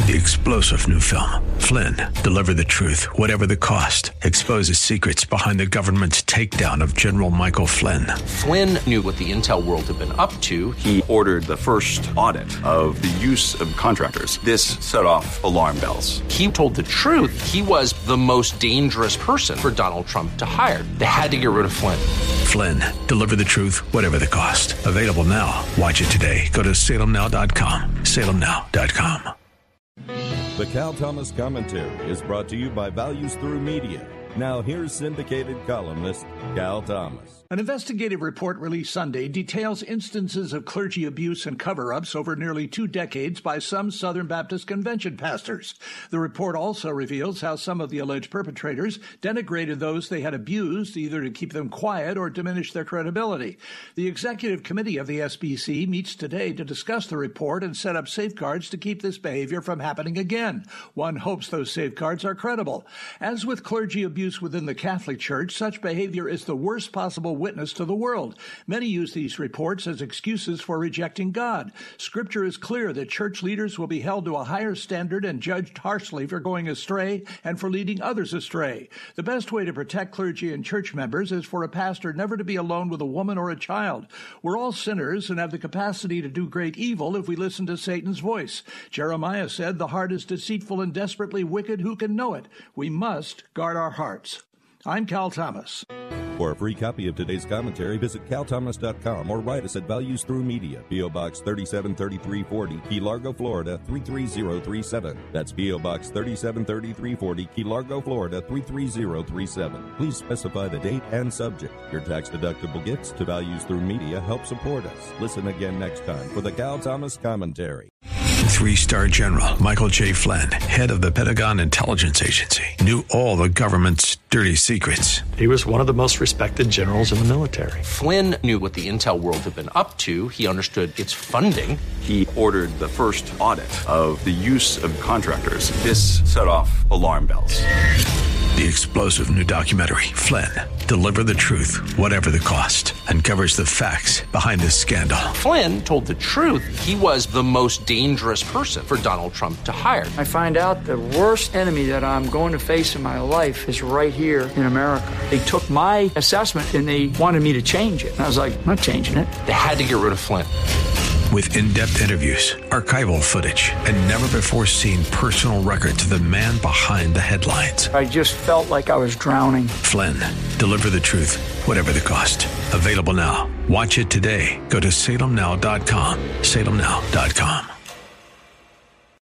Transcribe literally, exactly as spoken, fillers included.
The explosive new film, Flynn, Deliver the Truth, Whatever the Cost, exposes secrets behind the government's takedown of General Michael Flynn. Flynn knew what the intel world had been up to. He ordered the first audit of the use of contractors. This set off alarm bells. He told the truth. He was the most dangerous person for Donald Trump to hire. They had to get rid of Flynn. Flynn, Deliver the Truth, Whatever the Cost. Available now. Watch it today. Go to salem now dot com. salem now dot com. The Cal Thomas Commentary is brought to you by Values Through Media. Now here's syndicated columnist Cal Thomas. An investigative report released Sunday details instances of clergy abuse and cover-ups over nearly two decades by some Southern Baptist Convention pastors. The report also reveals how some of the alleged perpetrators denigrated those they had abused, either to keep them quiet or diminish their credibility. The executive committee of the S B C meets today to discuss the report and set up safeguards to keep this behavior from happening again. One hopes those safeguards are credible. As with clergy abuse within the Catholic Church, such behavior is the worst possible witness to the world. Many use these reports as excuses for rejecting God. Scripture is clear that church leaders will be held to a higher standard and judged harshly for going astray and for leading others astray. The best way to protect clergy and church members is for a pastor never to be alone with a woman or a child. We're all sinners and have the capacity to do great evil if we listen to Satan's voice. Jeremiah said, "The heart is deceitful and desperately wicked. Who can know it?" We must guard our hearts. I'm Cal Thomas. For a free copy of today's commentary, visit cal thomas dot com or write us at Values Through Media, P O. Box thirty-seven thirty-three forty, Key Largo, Florida three three zero three seven. That's P O. Box thirty-seven thirty-three forty, Key Largo, Florida three three zero three seven. Please specify the date and subject. Your tax-deductible gifts to Values Through Media help support us. Listen again next time for the Cal Thomas Commentary. Three-star General Michael J. Flynn, head of the Pentagon Intelligence Agency, knew all the government's dirty secrets. He was one of the most respected generals in the military. Flynn knew what the intel world had been up to. He understood its funding. He ordered the first audit of the use of contractors. This set off alarm bells. The explosive new documentary, Flynn, Deliver the Truth, Whatever the Cost, uncovers the facts behind this scandal. Flynn told the truth. He was the most dangerous person for Donald Trump to hire. I find out the worst enemy that I'm going to face in my life is right here in America. They took my assessment and they wanted me to change it. And I was like, I'm not changing it. They had to get rid of Flynn. With in-depth interviews, archival footage, and never-before-seen personal records of the man behind the headlines. I just felt like I was drowning. Flynn, Deliver the Truth, Whatever the Cost. Available now. Watch it today. Go to salem now dot com. salem now dot com.